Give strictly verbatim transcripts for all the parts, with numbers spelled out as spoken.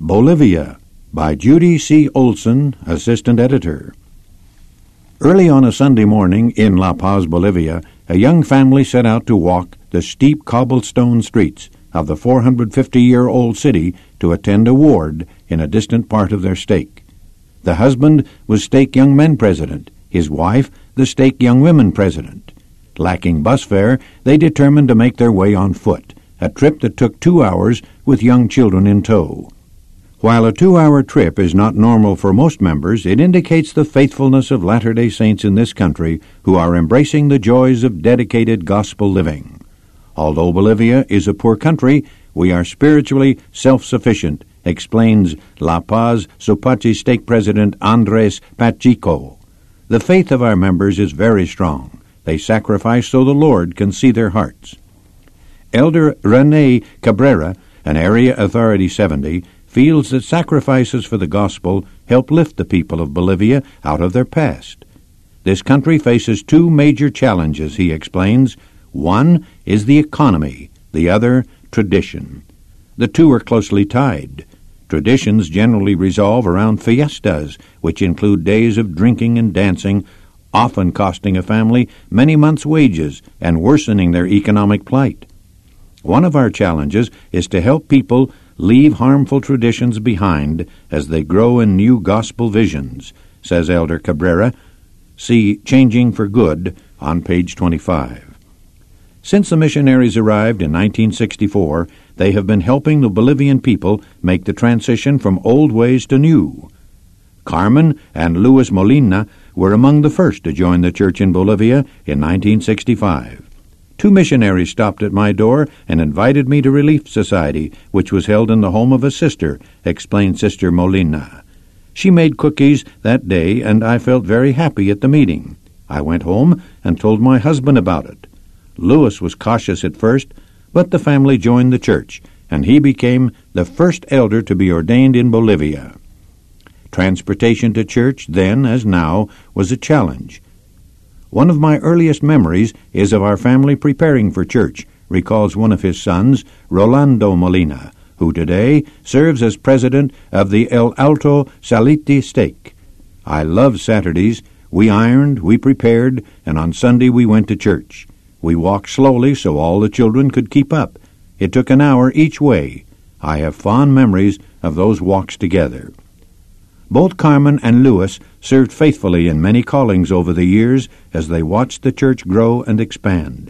Bolivia by Judy C. Olson, Assistant Editor. Early on a Sunday morning in La Paz, Bolivia, a young family set out to walk the steep cobblestone streets of the four hundred fifty-year-old city to attend a ward in a distant part of their stake. The husband was Stake Young Men President, his wife the Stake Young Women President. Lacking bus fare, they determined to make their way on foot, a trip that took two hours with young children in tow. While a two-hour trip is not normal for most members, it indicates the faithfulness of Latter-day Saints in this country who are embracing the joys of dedicated gospel living. Although Bolivia is a poor country, we are spiritually self-sufficient, explains La Paz Supachi Stake President Andres Pacheco. The faith of our members is very strong. They sacrifice so the Lord can see their hearts. Elder Rene Cabrera, an Area Authority seventy, feels that sacrifices for the gospel help lift the people of Bolivia out of their past. This country faces two major challenges, he explains. One is the economy, the other, tradition. The two are closely tied. Traditions generally revolve around fiestas, which include days of drinking and dancing, often costing a family many months' wages and worsening their economic plight. One of our challenges is to help people leave harmful traditions behind as they grow in new gospel visions, says Elder Cabrera. See Changing for Good on page twenty-five. Since the missionaries arrived in nineteen sixty-four, they have been helping the Bolivian people make the transition from old ways to new. Carmen and Luis Molina were among the first to join the church in Bolivia in nineteen sixty-five. Two missionaries stopped at my door and invited me to Relief Society, which was held in the home of a sister, explained Sister Molina. She made cookies that day, and I felt very happy at the meeting. I went home and told my husband about it. Louis was cautious at first, but the family joined the church, and he became the first elder to be ordained in Bolivia. Transportation to church, then as now, was a challenge. One of my earliest memories is of our family preparing for church, recalls one of his sons, Rolando Molina, who today serves as president of the El Alto Saliti Stake. I loved Saturdays. We ironed, we prepared, and on Sunday we went to church. We walked slowly so all the children could keep up. It took an hour each way. I have fond memories of those walks together. Both Carmen and Louis served faithfully in many callings over the years as they watched the church grow and expand.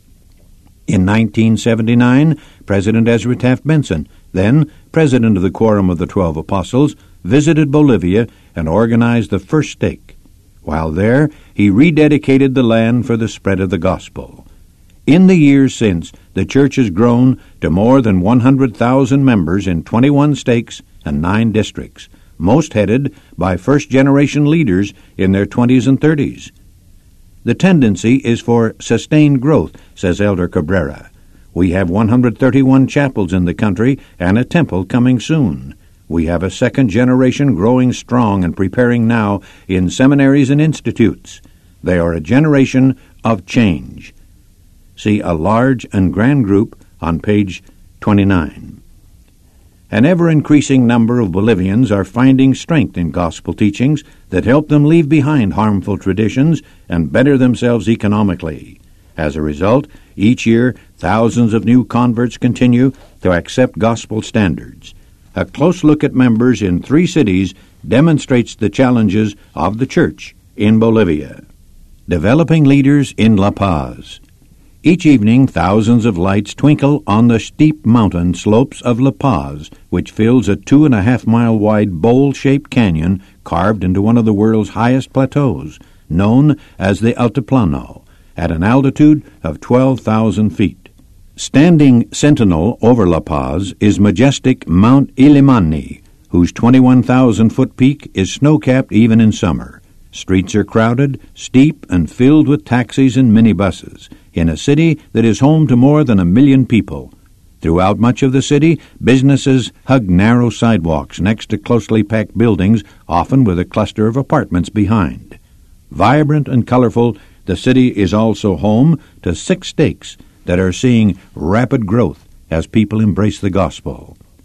In nineteen seventy-nine, President Ezra Taft Benson, then president of the Quorum of the Twelve Apostles, visited Bolivia and organized the first stake. While there, he rededicated the land for the spread of the gospel. In the years since, the church has grown to more than one hundred thousand members in twenty-one stakes and nine districts, most headed by first-generation leaders in their twenties and thirties. The tendency is for sustained growth, says Elder Cabrera. We have one hundred thirty-one chapels in the country and a temple coming soon. We have a second generation growing strong and preparing now in seminaries and institutes. They are a generation of change. See A Large and Grand Group on page twenty-nine. An ever-increasing number of Bolivians are finding strength in gospel teachings that help them leave behind harmful traditions and better themselves economically. As a result, each year, thousands of new converts continue to accept gospel standards. A close look at members in three cities demonstrates the challenges of the church in Bolivia. Developing leaders in La Paz. Each evening, thousands of lights twinkle on the steep mountain slopes of La Paz, which fills a two-and-a-half-mile-wide bowl-shaped canyon carved into one of the world's highest plateaus, known as the Altiplano, at an altitude of twelve thousand feet. Standing sentinel over La Paz is majestic Mount Illimani, whose twenty-one thousand foot peak is snow-capped even in summer. Streets are crowded, steep, and filled with taxis and minibuses, in a city that is home to more than a million people. Throughout much of the city, businesses hug narrow sidewalks next to closely packed buildings, often with a cluster of apartments behind. Vibrant and colorful, the city is also home to six stakes that are seeing rapid growth as people embrace the gospel.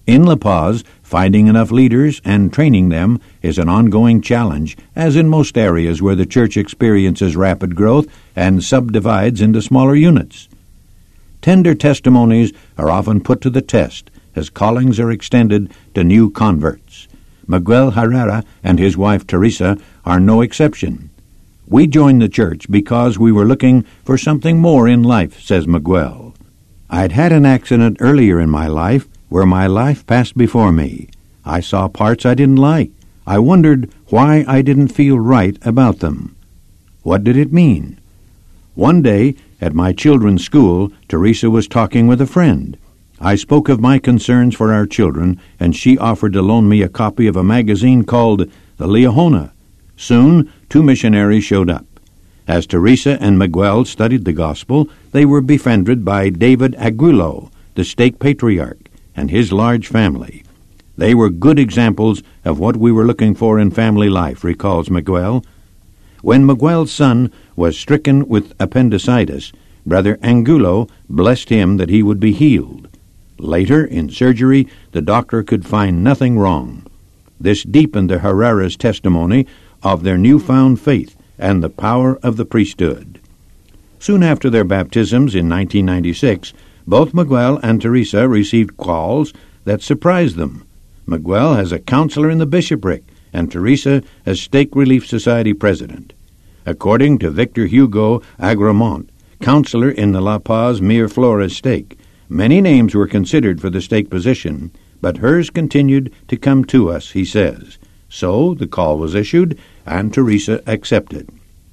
In La Paz, finding enough leaders and training them is an ongoing challenge, as in most areas where the church experiences rapid growth and subdivides into smaller units. Tender testimonies are often put to the test as callings are extended to new converts. Miguel Herrera and his wife Teresa are no exception. We joined the church because we were looking for something more in life, says Miguel. I'd had an accident earlier in my life where my life passed before me. I saw parts I didn't like. I wondered why I didn't feel right about them. What did it mean? One day, at my children's school, Teresa was talking with a friend. I spoke of my concerns for our children, and she offered to loan me a copy of a magazine called The Liahona. Soon, two missionaries showed up. As Teresa and Miguel studied the gospel, they were befriended by David Aguilo, the stake patriarch, and his large family. They were good examples of what we were looking for in family life, recalls Miguel. When Miguel's son was stricken with appendicitis, Brother Angulo blessed him that he would be healed. Later, in surgery, the doctor could find nothing wrong. This deepened the Herrera's testimony of their newfound faith and the power of the priesthood. Soon after their baptisms in nineteen ninety-six, both Miguel and Teresa received calls that surprised them. Miguel as a counselor in the bishopric, and Teresa as Stake Relief Society president. According to Victor Hugo Agramont, counselor in the La Paz Miraflores stake, many names were considered for the stake position, but hers continued to come to us, he says. So the call was issued, and Teresa accepted.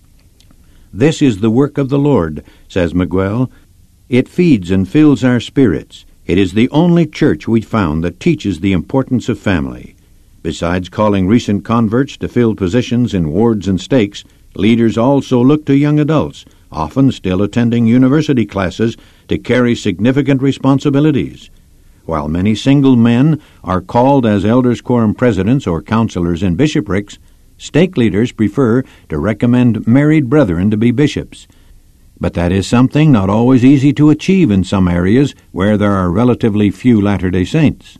This is the work of the Lord, says Miguel. It feeds and fills our spirits. It is the only church we found that teaches the importance of family. Besides calling recent converts to fill positions in wards and stakes, leaders also look to young adults, often still attending university classes, to carry significant responsibilities. While many single men are called as elders' quorum presidents or counselors in bishoprics, stake leaders prefer to recommend married brethren to be bishops. But that is something not always easy to achieve in some areas where there are relatively few Latter-day Saints.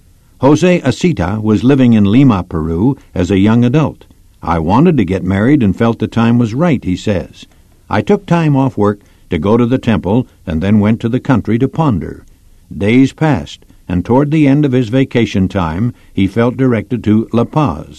Jose Acita was living in Lima, Peru, as a young adult. I wanted to get married and felt the time was right, he says. I took time off work to go to the temple and then went to the country to ponder. Days passed, and toward the end of his vacation time, he felt directed to La Paz.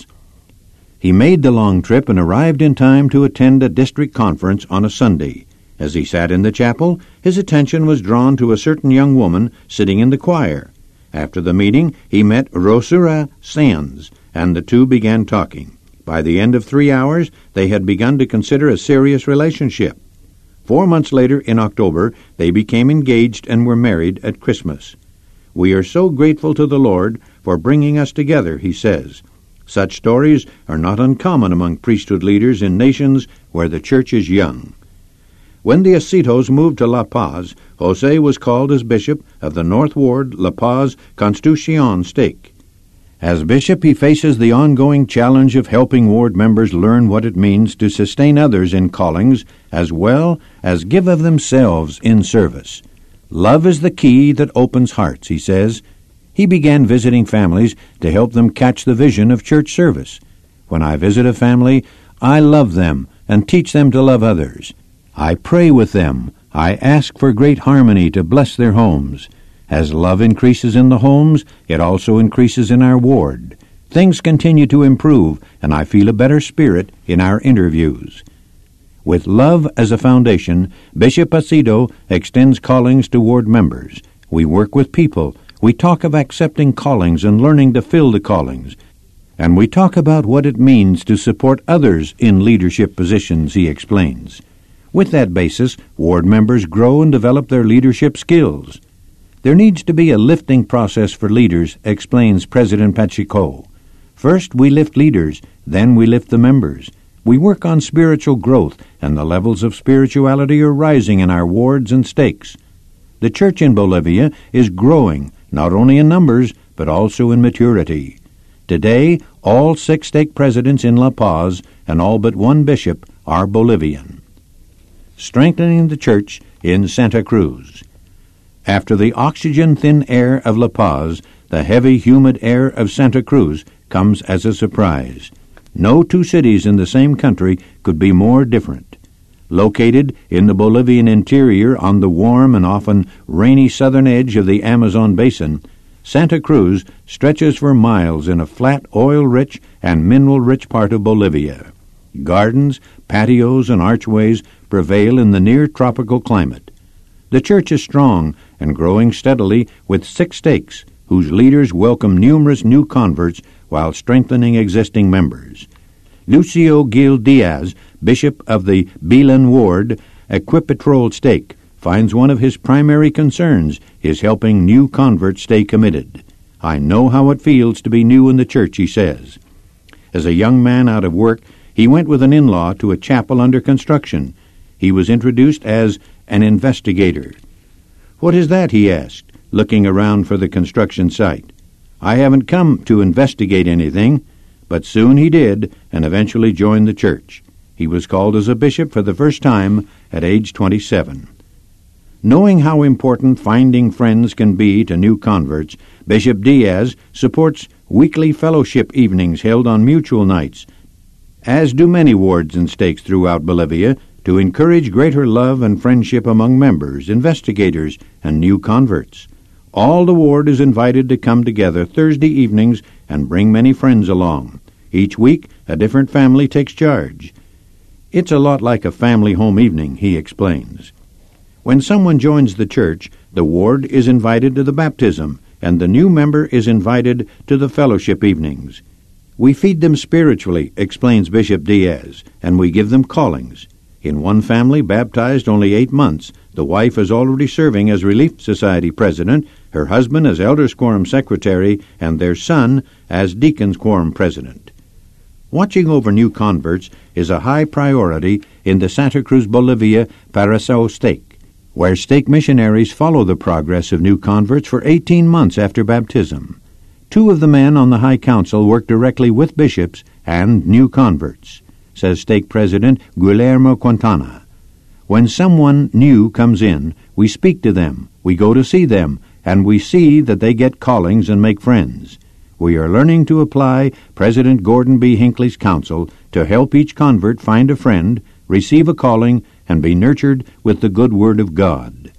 He made the long trip and arrived in time to attend a district conference on a Sunday. As he sat in the chapel, his attention was drawn to a certain young woman sitting in the choir. After the meeting, he met Rosura Sands, and the two began talking. By the end of three hours, they had begun to consider a serious relationship. Four months later, in October, they became engaged and were married at Christmas. We are so grateful to the Lord for bringing us together, he says. Such stories are not uncommon among priesthood leaders in nations where the church is young. When the Acitos moved to La Paz, Jose was called as bishop of the North Ward La Paz Constitucion stake. As bishop, he faces the ongoing challenge of helping ward members learn what it means to sustain others in callings as well as give of themselves in service. Love is the key that opens hearts, he says. He began visiting families to help them catch the vision of church service. When I visit a family, I love them and teach them to love others. I pray with them. I ask for great harmony to bless their homes. As love increases in the homes, it also increases in our ward. Things continue to improve, and I feel a better spirit in our interviews. With love as a foundation, Bishop Acito extends callings to ward members. We work with people. We talk of accepting callings and learning to fill the callings. And we talk about what it means to support others in leadership positions, he explains. With that basis, ward members grow and develop their leadership skills. There needs to be a lifting process for leaders, explains President Pacheco. First, we lift leaders, then we lift the members. We work on spiritual growth, and the levels of spirituality are rising in our wards and stakes. The church in Bolivia is growing, not only in numbers, but also in maturity. Today, all six stake presidents in La Paz and all but one bishop are Bolivian. Strengthening the church in Santa Cruz. After the oxygen-thin air of La Paz, the heavy, humid air of Santa Cruz comes as a surprise. No two cities in the same country could be more different. Located in the Bolivian interior on the warm and often rainy southern edge of the Amazon basin, Santa Cruz stretches for miles in a flat, oil-rich and mineral-rich part of Bolivia. Gardens, patios, and archways prevail in the near-tropical climate. The church is strong and growing steadily with six stakes, whose leaders welcome numerous new converts while strengthening existing members. Lucio Gil Diaz, bishop of the Bilan Ward, Equipetrol stake, finds one of his primary concerns is helping new converts stay committed. I know how it feels to be new in the church, he says. As a young man out of work, he went with an in-law to a chapel under construction. He was introduced as an investigator. "What is that?" he asked, looking around for the construction site. "I haven't come to investigate anything," but soon he did and eventually joined the church. He was called as a bishop for the first time at age twenty-seven. Knowing how important finding friends can be to new converts, Bishop Diaz supports weekly fellowship evenings held on mutual nights, as do many wards and stakes throughout Bolivia, to encourage greater love and friendship among members, investigators, and new converts. All the ward is invited to come together Thursday evenings and bring many friends along. Each week, a different family takes charge. "It's a lot like a family home evening," he explains. When someone joins the church, the ward is invited to the baptism, and the new member is invited to the fellowship evenings. "We feed them spiritually," explains Bishop Diaz, "and we give them callings. In one family baptized only eight months, the wife is already serving as Relief Society president, her husband as Elders Quorum secretary, and their son as Deacons Quorum president." Watching over new converts is a high priority in the Santa Cruz, Bolivia, Paracao stake, where stake missionaries follow the progress of new converts for eighteen months after baptism. Two of the men on the High Council work directly with bishops and new converts, says stake president Guillermo Quintana. "When someone new comes in, we speak to them, we go to see them, and we see that they get callings and make friends. We are learning to apply President Gordon B. Hinckley's counsel to help each convert find a friend, receive a calling, and be nurtured with the good word of God."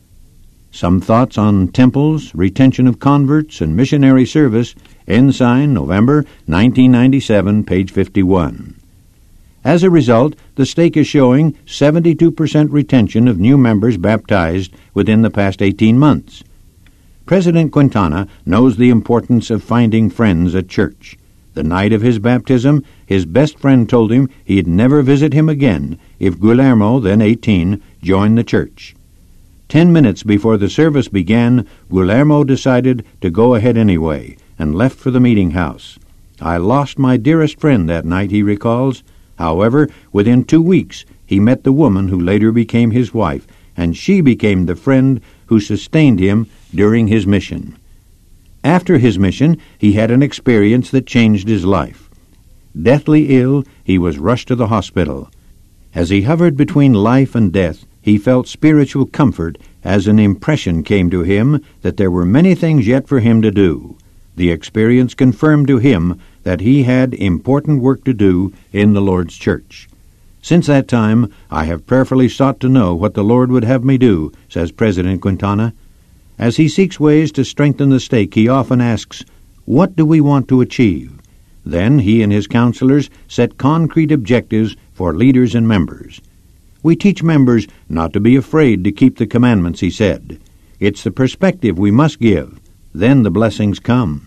Some thoughts on temples, retention of converts, and missionary service. Ensign, November nineteen ninety-seven, page fifty-one. As a result, the stake is showing seventy-two percent retention of new members baptized within the past eighteen months. President Quintana knows the importance of finding friends at church. The night of his baptism, his best friend told him he'd never visit him again if Guillermo, then eighteen, joined the church. Ten minutes before the service began, Guillermo decided to go ahead anyway and left for the meeting house. "I lost my dearest friend that night," he recalls. However, within two weeks, he met the woman who later became his wife, and she became the friend who sustained him during his mission. After his mission, he had an experience that changed his life. Deathly ill, he was rushed to the hospital. As he hovered between life and death, he felt spiritual comfort as an impression came to him that there were many things yet for him to do. The experience confirmed to him that he had important work to do in the Lord's church. "Since that time, I have prayerfully sought to know what the Lord would have me do," says President Quintana. As he seeks ways to strengthen the stake, he often asks, "What do we want to achieve?" Then he and his counselors set concrete objectives for leaders and members. "We teach members not to be afraid to keep the commandments," he said. "It's the perspective we must give. Then the blessings come."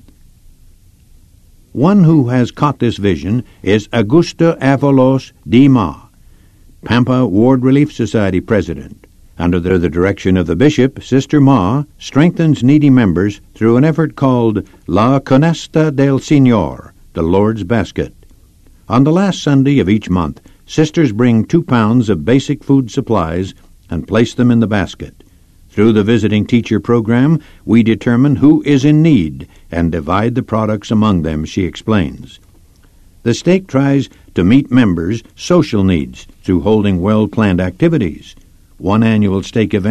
One who has caught this vision is Augusto Avalos de Ma, Pampa Ward Relief Society president. Under the, the direction of the bishop, Sister Ma strengthens needy members through an effort called La Canasta del Señor, the Lord's Basket. On the last Sunday of each month, sisters bring two pounds of basic food supplies and place them in the basket. Through the visiting teacher program, we determine who is in need and divide the products among them, she explains. The stake tries to meet members' social needs through holding well-planned activities. One annual stake event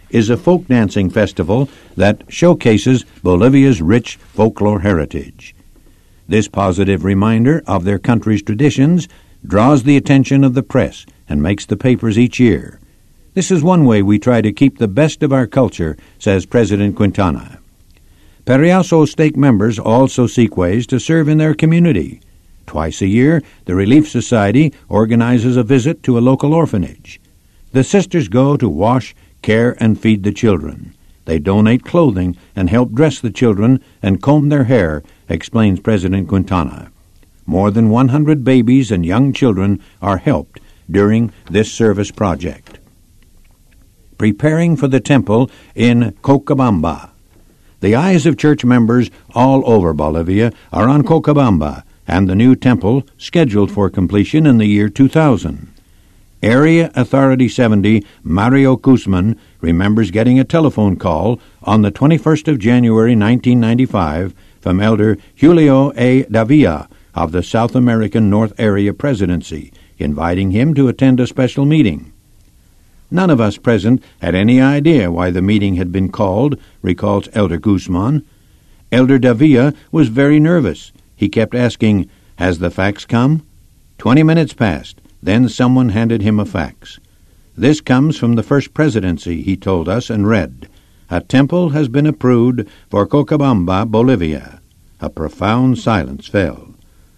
is a folk dancing festival that showcases Bolivia's rich folklore heritage. This positive reminder of their country's traditions draws the attention of the press and makes the papers each year. This is one way we try to keep the best of our culture, says President Quintana. Periaso stake members also seek ways to serve in their community. Twice a year, the Relief Society organizes a visit to a local orphanage. The sisters go to wash, care, and feed the children. They donate clothing and help dress the children and comb their hair, explains President Quintana. More than one hundred babies and young children are helped during this service project. Preparing for the temple in Cochabamba. The eyes of church members all over Bolivia are on Cochabamba and the new temple scheduled for completion in the year two thousand. Area Authority seventy Mario Guzman remembers getting a telephone call on the twenty-first of January nineteen ninety-five from Elder Julio A. Davia of the South American North Area Presidency, inviting him to attend a special meeting. None of us present had any idea why the meeting had been called, recalls Elder Guzman. Elder Davia was very nervous. He kept asking, "Has the fax come?" Twenty minutes passed. Then someone handed him a fax. "This comes from the First Presidency," he told us, and read, "A temple has been approved for Cochabamba, Bolivia." A profound silence fell.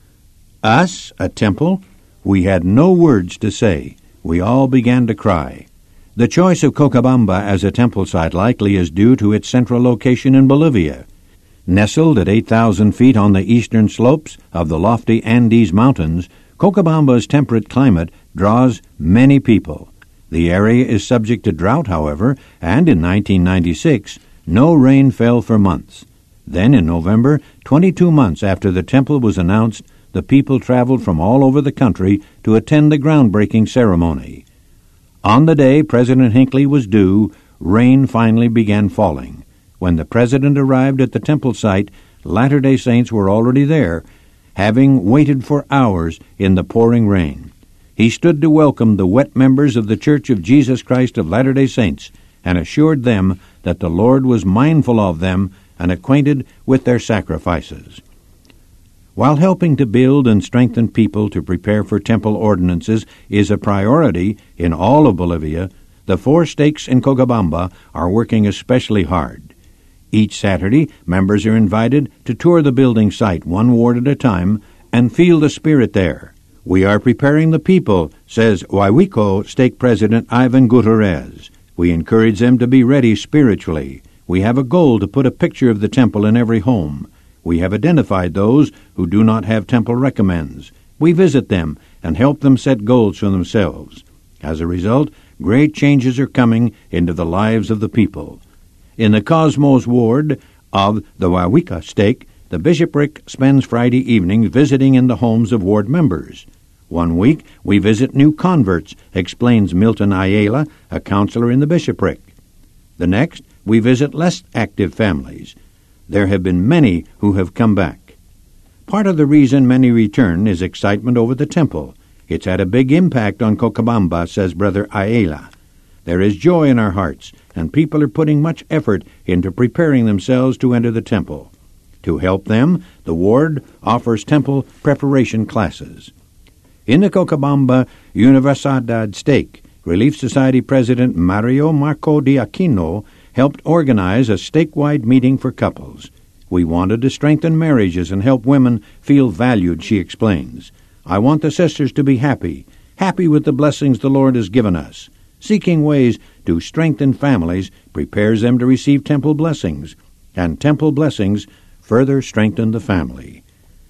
Us, a temple? We had no words to say. We all began to cry. The choice of Cochabamba as a temple site likely is due to its central location in Bolivia. Nestled at eight thousand feet on the eastern slopes of the lofty Andes Mountains, Cochabamba's temperate climate draws many people. The area is subject to drought, however, and in nineteen ninety-six, no rain fell for months. Then in November, twenty-two months after the temple was announced, the people traveled from all over the country to attend the groundbreaking ceremony. On the day President Hinckley was due, rain finally began falling. When the president arrived at the temple site, Latter-day Saints were already there, having waited for hours in the pouring rain. He stood to welcome the wet members of the Church of Jesus Christ of Latter-day Saints and assured them that the Lord was mindful of them and acquainted with their sacrifices. While helping to build and strengthen people to prepare for temple ordinances is a priority in all of Bolivia, the four stakes in Cochabamba are working especially hard. Each Saturday, members are invited to tour the building site one ward at a time and feel the spirit there. "We are preparing the people," says Waiwiko Stake President Ivan Gutierrez. "We encourage them to be ready spiritually. We have a goal to put a picture of the temple in every home. We have identified those who do not have temple recommends. We visit them and help them set goals for themselves. As a result, great changes are coming into the lives of the people." In the Cosmos ward of the Waiwika stake, the bishopric spends Friday evenings visiting in the homes of ward members. One week, we visit new converts, explains Milton Ayala, a counselor in the bishopric. The next, we visit less active families. There have been many who have come back. Part of the reason many return is excitement over the temple. It's had a big impact on Cochabamba, says Brother Ayala. There is joy in our hearts, and people are putting much effort into preparing themselves to enter the temple. To help them, the ward offers temple preparation classes. In the Cochabamba Universidad stake, Relief Society President Mario Marco de Aquino helped organize a statewide meeting for couples. "We wanted to strengthen marriages and help women feel valued," she explains. "I want the sisters to be happy, happy with the blessings the Lord has given us. Seeking ways to strengthen families prepares them to receive temple blessings, and temple blessings further strengthen the family."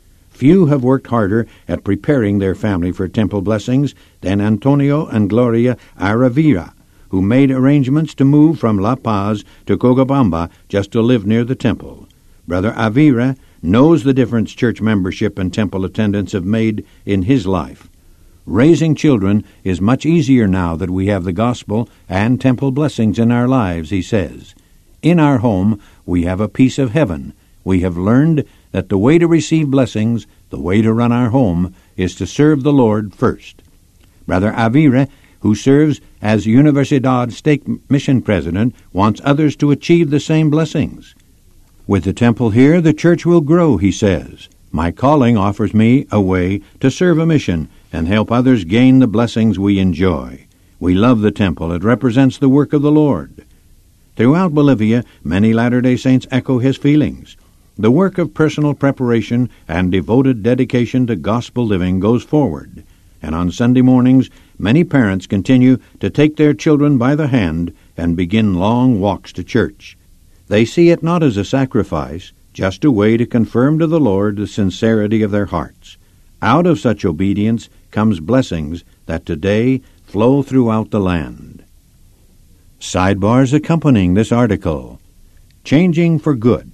Few have worked harder at preparing their family for temple blessings than Antonio and Gloria Aravira, who made arrangements to move from La Paz to Cochabamba just to live near the temple. Brother Avira knows the difference church membership and temple attendance have made in his life. Raising children is much easier now that we have the gospel and temple blessings in our lives, he says. In our home, we have a piece of heaven. We have learned that the way to receive blessings, the way to run our home, is to serve the Lord first. Brother Avira who serves as Universidad Stake Mission President, wants others to achieve the same blessings. With the temple here, the church will grow, he says. My calling offers me a way to serve a mission and help others gain the blessings we enjoy. We love the temple. It represents the work of the Lord. Throughout Bolivia, many Latter-day Saints echo his feelings. The work of personal preparation and devoted dedication to gospel living goes forward, and on Sunday mornings, many parents continue to take their children by the hand and begin long walks to church. They see it not as a sacrifice, just a way to confirm to the Lord the sincerity of their hearts. Out of such obedience comes blessings that today flow throughout the land. Sidebars accompanying this article. Changing for good.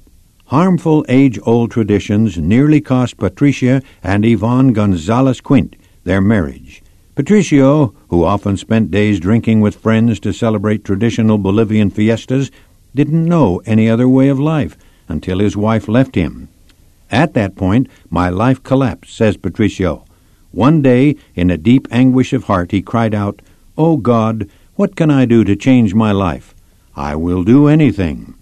Harmful age-old traditions nearly cost Patricia and Yvonne Gonzalez Quint their marriage. Patricio, who often spent days drinking with friends to celebrate traditional Bolivian fiestas, didn't know any other way of life until his wife left him. At that point, my life collapsed, says Patricio. One day, in a deep anguish of heart, he cried out, "Oh God, what can I do to change my life? I will do anything."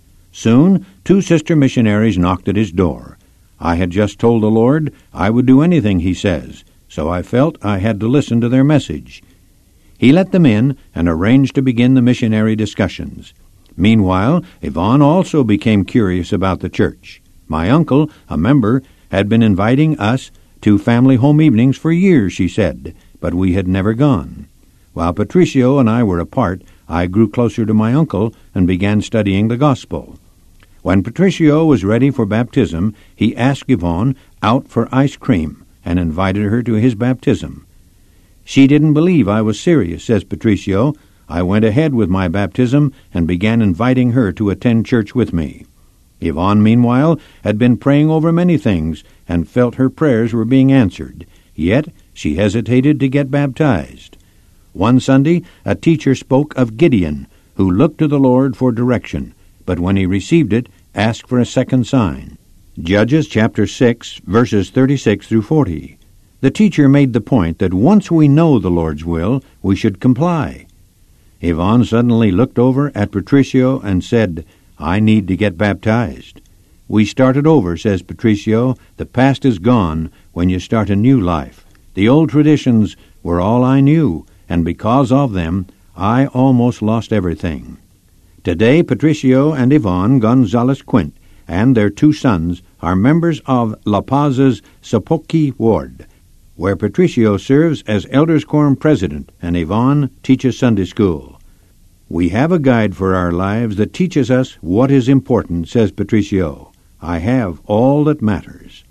Soon, two sister missionaries knocked at his door. I had just told the Lord I would do anything, he says, so I felt I had to listen to their message. He let them in and arranged to begin the missionary discussions. Meanwhile, Yvonne also became curious about the church. My uncle, a member, had been inviting us to family home evenings for years, she said, but we had never gone. While Patricio and I were apart, I grew closer to my uncle and began studying the gospel. When Patricio was ready for baptism, he asked Yvonne out for ice cream and invited her to his baptism. She didn't believe I was serious, says Patricio. I went ahead with my baptism and began inviting her to attend church with me. Yvonne, meanwhile, had been praying over many things and felt her prayers were being answered, yet she hesitated to get baptized. One Sunday, a teacher spoke of Gideon, who looked to the Lord for direction, but when he received it, asked for a second sign. Judges chapter six, verses thirty-six through forty. The teacher made the point that once we know the Lord's will, we should comply. Yvonne suddenly looked over at Patricio and said, "I need to get baptized." We started over, says Patricio. The past is gone when you start a new life. The old traditions were all I knew, and because of them, I almost lost everything. Today, Patricio and Yvonne Gonzalez Quint and their two sons are members of La Paz's Sapoqui Ward, where Patricio serves as Elders Quorum President and Yvonne teaches Sunday school. We have a guide for our lives that teaches us what is important, says Patricio. I have all that matters.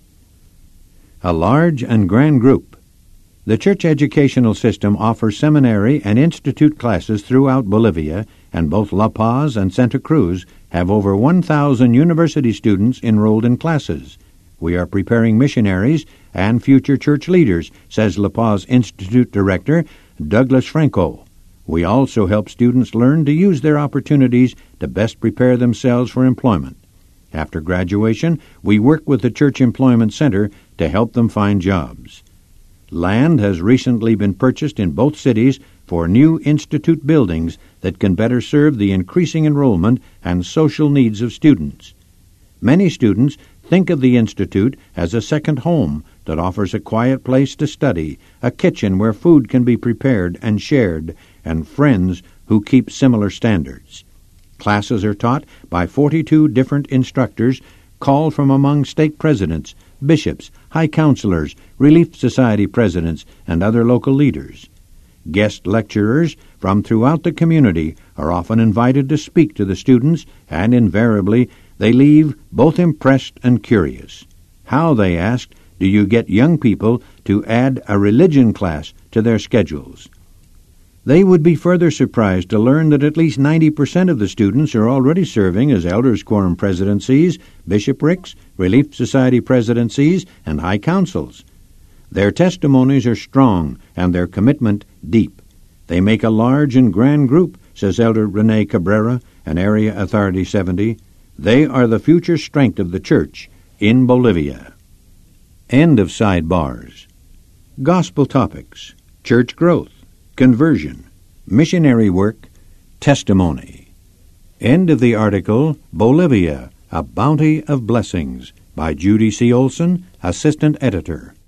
A large and grand group. The church educational system offers seminary and institute classes throughout Bolivia, and both La Paz and Santa Cruz have over one thousand university students enrolled in classes. We are preparing missionaries and future church leaders, says La Paz Institute Director Douglas Franco. We also help students learn to use their opportunities to best prepare themselves for employment. After graduation, we work with the Church Employment Center to help them find jobs. Land has recently been purchased in both cities for new institute buildings that can better serve the increasing enrollment and social needs of students. Many students think of the institute as a second home that offers a quiet place to study, a kitchen where food can be prepared and shared, and friends who keep similar standards. Classes are taught by forty-two different instructors called from among stake presidents, bishops, high counselors, Relief Society presidents, and other local leaders. Guest lecturers from throughout the community are often invited to speak to the students, and invariably they leave both impressed and curious. How, they asked, do you get young people to add a religion class to their schedules? They would be further surprised to learn that at least ninety percent of the students are already serving as Elders Quorum presidencies, bishoprics, Relief Society presidencies, and high councils. Their testimonies are strong and their commitment deep. They make a large and grand group, says Elder Rene Cabrera, an Area Authority seventy. They are the future strength of the church in Bolivia. End of sidebars. Gospel topics. Church growth. conversion, missionary work, testimony. End of the article, Bolivia, A Bounty of Blessings, by Judy C. Olson, Assistant Editor.